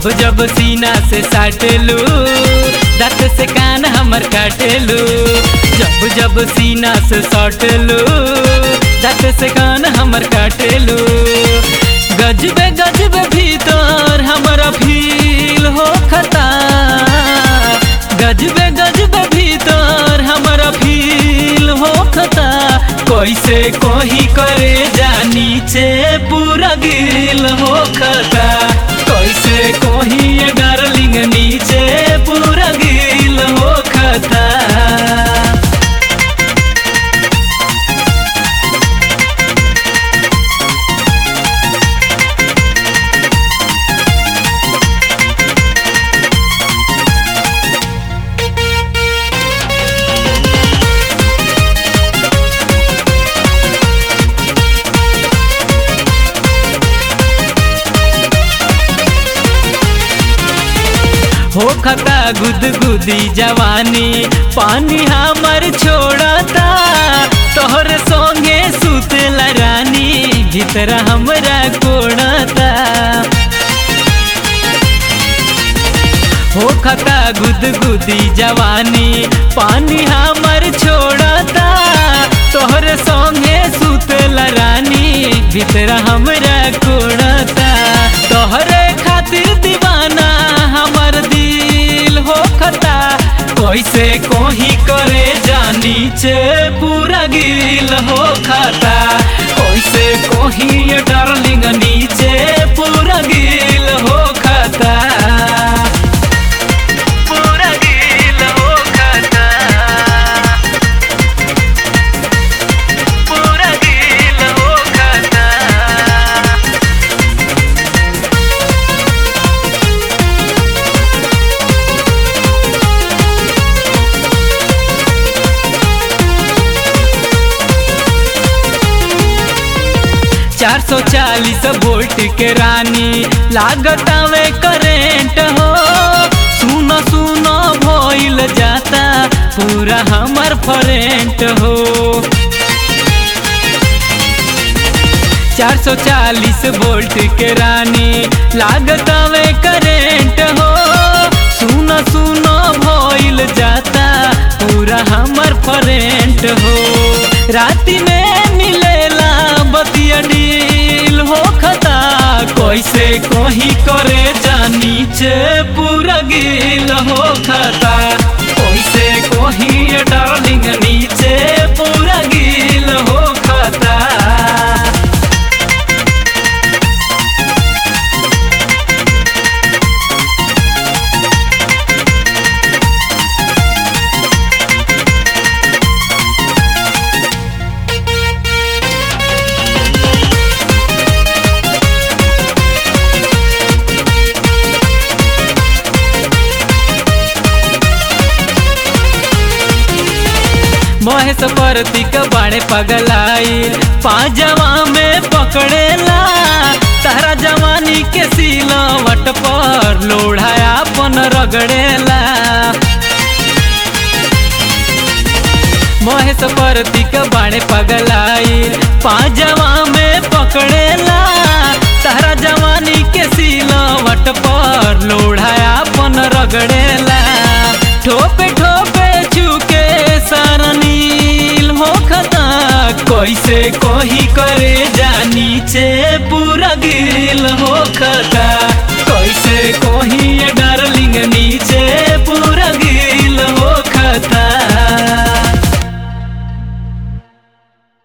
जब जब सीना से साटेलू दांत से कान हमर काटेलू। जब जब सीना से साटेलू दांत से कान हमर काटेलू। गजबे गजबे भीतर हमारा फील हो खता। गजबे गजबे भीतर हमारा फील हो खता। कैसे कोही करे जा नीचे पूरा गिल हो खता। कैसे कोही डार्लिंग नीचे पूरा गिल हो खता। हो खता गुदगुदी जवानी पानी हमर छोड़ता। तोहर संगे सुतला रानी भीतर हमरा कोड़ता। हो खता गुदगुदी जवानी पानी हमर छोड़ता। तोहर संगे सुतला रानी भीतर हमरा कोड़ता। तोहरे खातिर दीवाना हमर दिल हो खता। कैसे कोही करे जा नीचे पूरा गिल हो खता। कैसे कोही डार्लिंग नीचे पूरा गिल हो खता। पूरा गिल हो खता। पूरा गिल हो खता। चार 440 वोल्ट के रानी लागतावे करेंट हो। सुनो सुनो भइल जाता पूरा हमर फरेंट हो। 440 वोल्ट के रानी लागतावे करेंट हो। सुनो सुनो भइल जाता पूरा हमर फरेंट हो। राती में मिलेला बतिया डील हो खता। कैसे कोही करे जा नीचे पूरा गिल हो खता। कैसे कोही डार्लिंग नीचे पूरा गिल हो खता। महेश प्रतीक बाणे पगलाई पाजवा में पकड़ेला। तारा जवानी के सिलवट पर लोढ़ायापन रगड़ेला। महेश प्रतीक बाणे पगलाई पाजवा में पकड़ेला। तारा जवानी के सिलवट पर लोढ़ायापन रगड़ेला। ठोपे ठोपे चुके सरनील हो खता। कैसे कोही करे जा नीचे पूरा गिल हो खता। कैसे कोही